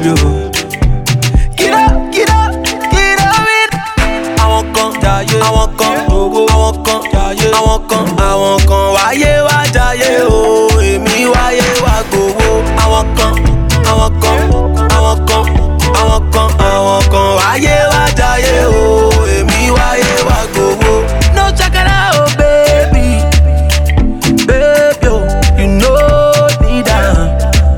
baby. Get up with. I want come, I want come, I want come, I want come, I want come. Wáyé wá jayé o, èmi wáyé wá gbowó. I want come, I want come, I want come, I want come, I want come. Wáyé wá jayé o, èmi wáyé wá gbowó. No chakara oh baby, baby oh, you know need that.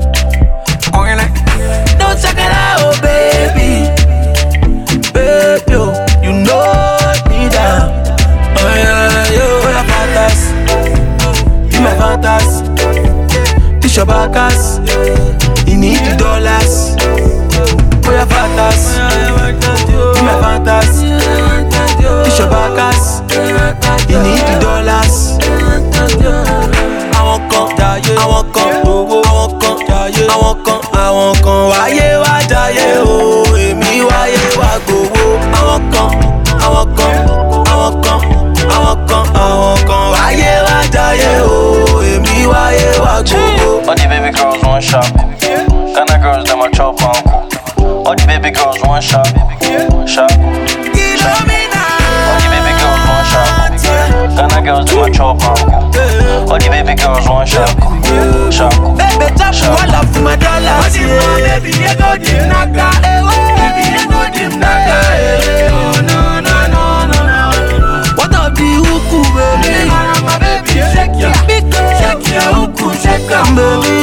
No chakara oh baby, baby oh, you know need that. Oh yeah, you're fantastic, you my fantastic. This your backus, you need the dollars. Oh yeah, fantastic, you my fantastic. This your backus, you need the dollars. I want come, I want come, I want come, I want come, I want come. Wáyé wá jayé o, èmi wáyé wá gbowó. I want come, I want come, I want come, I want come, I want come. Wáyé wá jayé o, èmi wáyé wá gbowó. All the baby girls want shop. Ghana girls them a chop uncle. All the baby girls want shop. Shop. All the baby girls want shop. Ghana girls them a chop uncle. All the baby girls want shop. Shop. Baby, chop all of my dollars. Baby, you go dim naga. Baby, you go dim naga. Oh no no no no no. What of the huku, baby? My baby, shake your big, shake your huku, shake your baby.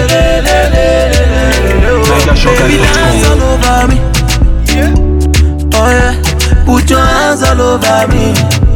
Baby, dance all over me. Oh yeah, put your hands all over me.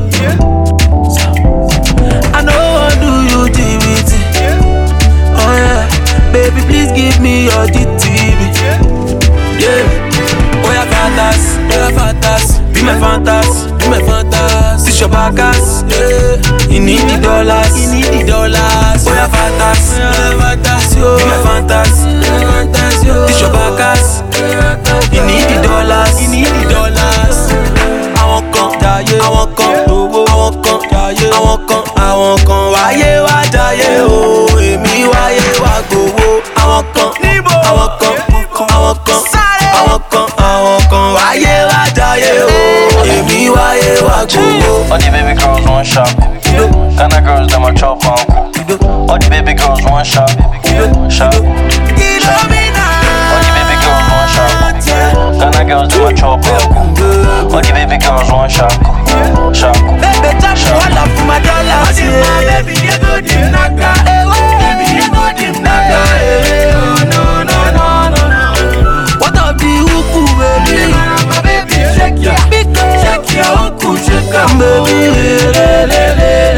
I know I do you TVT. Oh yeah, baby, please give me your DTV. Yeah, oh yeah, fantastic, be my fantastic, be my fantastic. This your backus, yeah. You need the dollars, you need the dollars. Oh yeah, fantastic, be my fantastic, this your backus, you need the dollars, you need the dollars. I want come, I want come, I want come, I want come, I want come. Wáyé wá jayé o, èmi wáyé wá gbowó. I want come, I want come, I want come, I want come, I want come. Wáyé wá jayé o, èmi wáyé wá gbowó. All the baby girls want shop. Ghana girls them a chop uncle. All the baby girls want shop. Shop. All the baby girls want shop. Ghana girls them a chop uncle. All the baby girls want shop. Shop. Baby, chop all of my dollars. Baby, you go dim naga. Baby, you go dim naga. Oh no no no no no. What of the huku, baby? My baby, shake your big, shake your huku, shake your baby.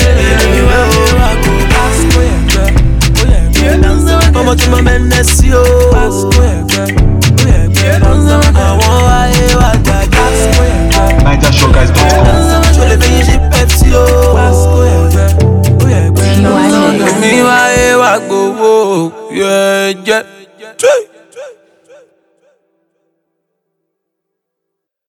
Mama to my menace yo. I want wáyé wá jayé. NigerShowGuys.com. Je le fais j'ai Pepsi yo. Mi wáyé wá gbowó. Yeah yeah.